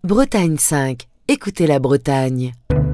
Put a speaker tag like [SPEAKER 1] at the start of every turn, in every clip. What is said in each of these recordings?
[SPEAKER 1] Bretagne 5. Écoutez la Bretagne.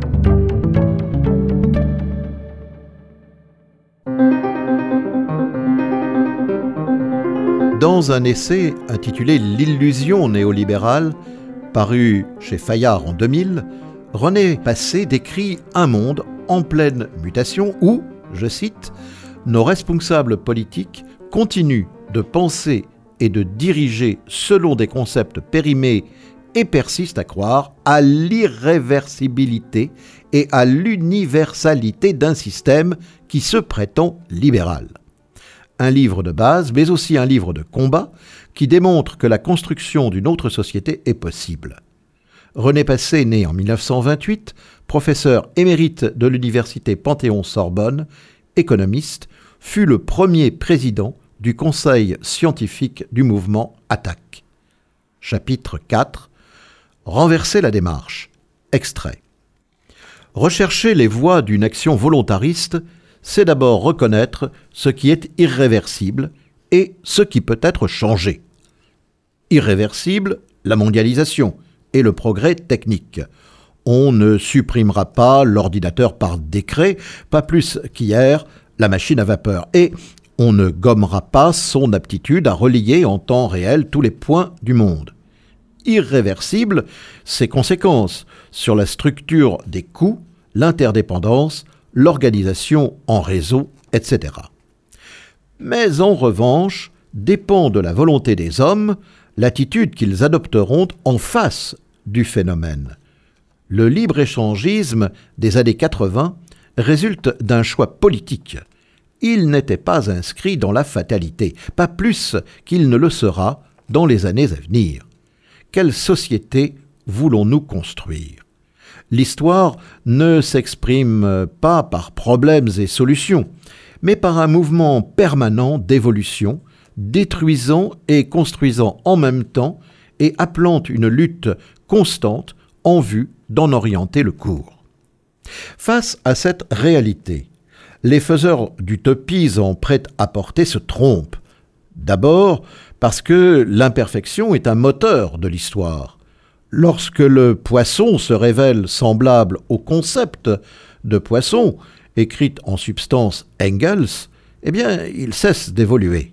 [SPEAKER 2] Dans un essai intitulé « L'illusion néolibérale », paru chez Fayard en 2000, René Passet décrit un monde en pleine mutation où, je cite, « nos responsables politiques continuent de penser et de diriger selon des concepts périmés et persistent à croire à l'irréversibilité et à l'universalité d'un système qui se prétend libéral. » Un livre de base, mais aussi un livre de combat qui démontre que la construction d'une autre société est possible. René Passet, né en 1928, professeur émérite de l'université Panthéon-Sorbonne, économiste, fut le premier président du conseil scientifique du mouvement Attaque. Chapitre 4. Renverser la démarche. Extrait. Rechercher les voies d'une action volontariste, c'est d'abord reconnaître ce qui est irréversible et ce qui peut être changé. Irréversible, la mondialisation et le progrès technique. On ne supprimera pas l'ordinateur par décret, pas plus qu'hier la machine à vapeur, et on ne gommera pas son aptitude à relier en temps réel tous les points du monde. Irréversible, ses conséquences sur la structure des coûts, l'interdépendance, l'organisation en réseau, etc. Mais en revanche, dépend de la volonté des hommes l'attitude qu'ils adopteront en face du phénomène. Le libre-échangisme des années 80 résulte d'un choix politique. Il n'était pas inscrit dans la fatalité, pas plus qu'il ne le sera dans les années à venir. Quelle société voulons-nous construire ? L'histoire ne s'exprime pas par problèmes et solutions, mais par un mouvement permanent d'évolution, détruisant et construisant en même temps et appelant une lutte constante en vue d'en orienter le cours. Face à cette réalité, les faiseurs d'utopies en prêt-à-porter se trompent. D'abord parce que l'imperfection est un moteur de l'histoire. Lorsque le poisson se révèle semblable au concept de poisson, écrit en substance Engels, eh bien, il cesse d'évoluer.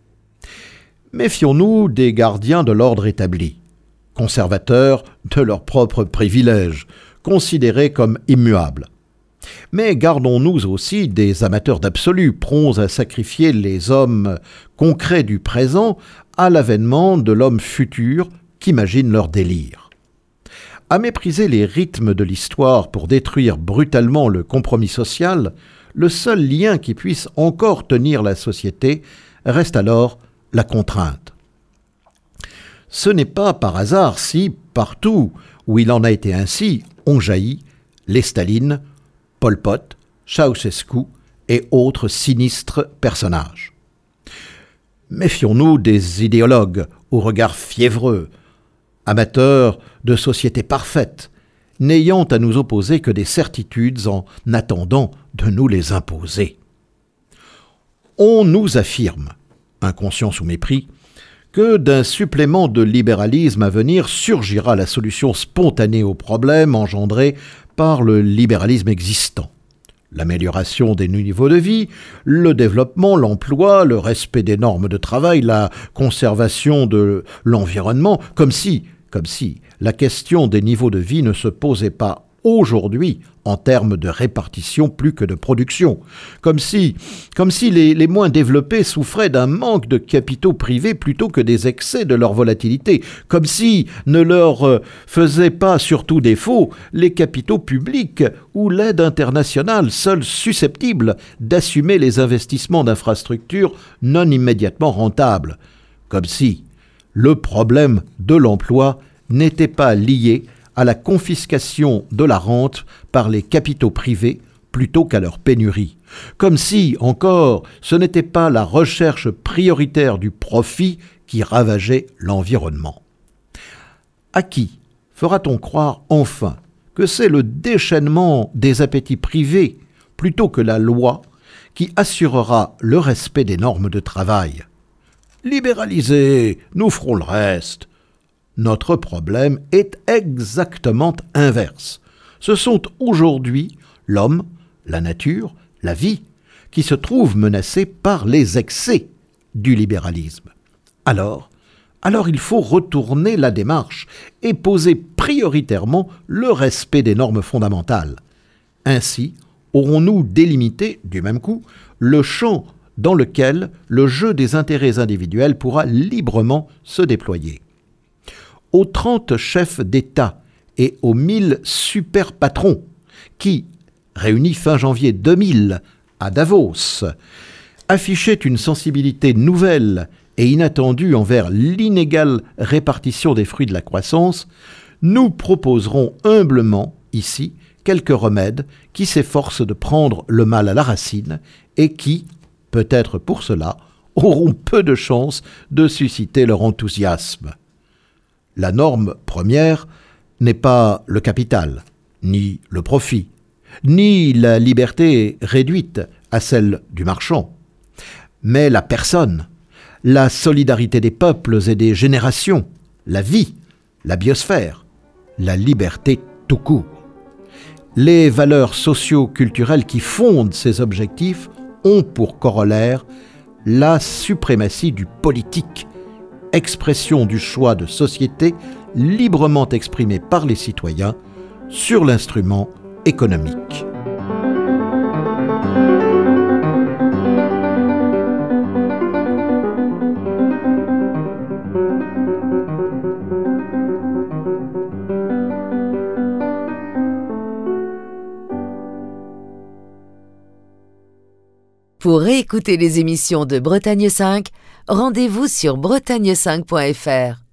[SPEAKER 2] Méfions-nous des gardiens de l'ordre établi, conservateurs de leurs propres privilèges, considérés comme immuables. Mais gardons-nous aussi des amateurs d'absolu, prompts à sacrifier les hommes concrets du présent à l'avènement de l'homme futur qu'imagine leur délire. À mépriser les rythmes de l'histoire pour détruire brutalement le compromis social, le seul lien qui puisse encore tenir la société reste alors la contrainte. Ce n'est pas par hasard si, partout où il en a été ainsi, ont jailli les Staline, Pol Pot, Ceausescu et autres sinistres personnages. Méfions-nous des idéologues au regard fiévreux, amateurs de sociétés parfaites, n'ayant à nous opposer que des certitudes en attendant de nous les imposer. On nous affirme, inconscient sous mépris, que d'un supplément de libéralisme à venir surgira la solution spontanée aux problèmes engendrés par le libéralisme existant. L'amélioration des niveaux de vie, le développement, l'emploi, le respect des normes de travail, la conservation de l'environnement, comme si la question des niveaux de vie ne se posait pas aujourd'hui en termes de répartition plus que de production, comme si les moins développés souffraient d'un manque de capitaux privés plutôt que des excès de leur volatilité, comme si ne leur faisaient pas surtout défaut les capitaux publics ou l'aide internationale, seuls susceptibles d'assumer les investissements d'infrastructures non immédiatement rentables, comme si le problème de l'emploi n'était pas lié à la confiscation de la rente par les capitaux privés plutôt qu'à leur pénurie. Comme si, encore, ce n'était pas la recherche prioritaire du profit qui ravageait l'environnement. À qui fera-t-on croire enfin que c'est le déchaînement des appétits privés plutôt que la loi qui assurera le respect des normes de travail ? Libéralisez, nous ferons le reste. Notre problème est exactement inverse. Ce sont aujourd'hui l'homme, la nature, la vie qui se trouvent menacés par les excès du libéralisme. Alors il faut retourner la démarche et poser prioritairement le respect des normes fondamentales. Ainsi, aurons-nous délimité, du même coup, le champ dans lequel le jeu des intérêts individuels pourra librement se déployer. Aux 30 chefs d'État et aux 1000 super patrons qui, réunis fin janvier 2000 à Davos, affichaient une sensibilité nouvelle et inattendue envers l'inégale répartition des fruits de la croissance, nous proposerons humblement, ici, quelques remèdes qui s'efforcent de prendre le mal à la racine et qui, peut-être pour cela, auront peu de chances de susciter leur enthousiasme. La norme première n'est pas le capital, ni le profit, ni la liberté réduite à celle du marchand, mais la personne, la solidarité des peuples et des générations, la vie, la biosphère, la liberté tout court. Les valeurs socio-culturelles qui fondent ces objectifs ont pour corollaire la suprématie du politique, expression du choix de société librement exprimé par les citoyens sur l'instrument économique.
[SPEAKER 1] Pour réécouter les émissions de Bretagne 5, rendez-vous sur bretagne5.fr.